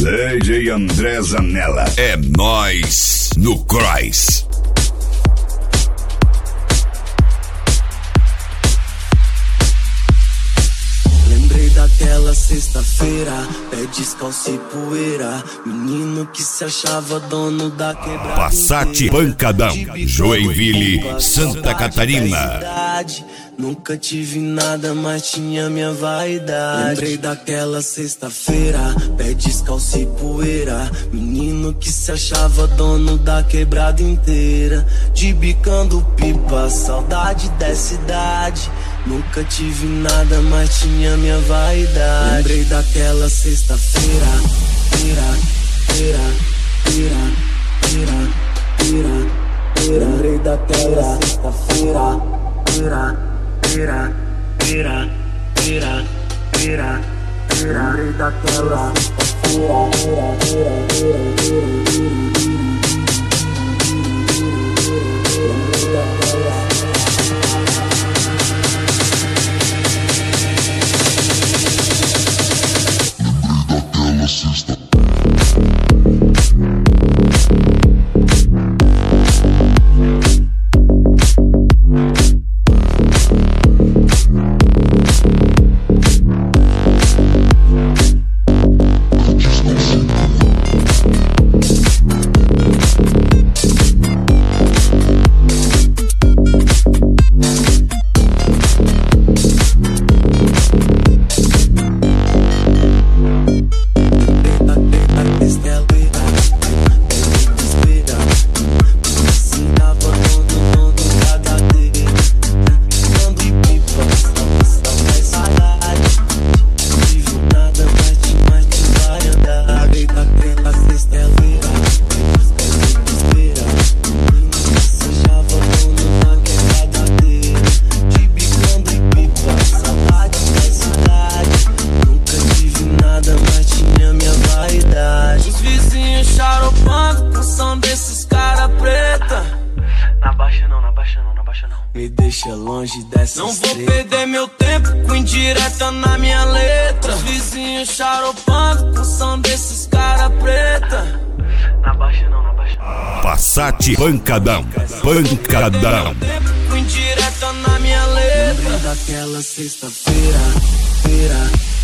DJ André Zanella. É nóis no Cross. Lembrei daquela sexta-feira, pé descalço e poeira, menino que se achava dono da quebrada. Passat Pancadão, Joinville, Santa Catarina. Nunca tive nada, mas tinha minha vaidade. Lembrei daquela sexta-feira, pé descalço e poeira, menino que se achava dono da quebrada inteira. De bicando pipa, saudade dessa idade. Nunca tive nada, mas tinha minha vaidade. Lembrei daquela sexta-feira, lembrei daquela sexta-feira, lembrei daquela sexta. Me deixa longe dessa Não vou perder meu tempo com indireta na minha letra. Os vizinhos charopando com som desses cara preta. Na baixa não, na baixa não. Passat Pancadão, Pancadão. Com indireta na minha letra. Lembrei daquela sexta-feira,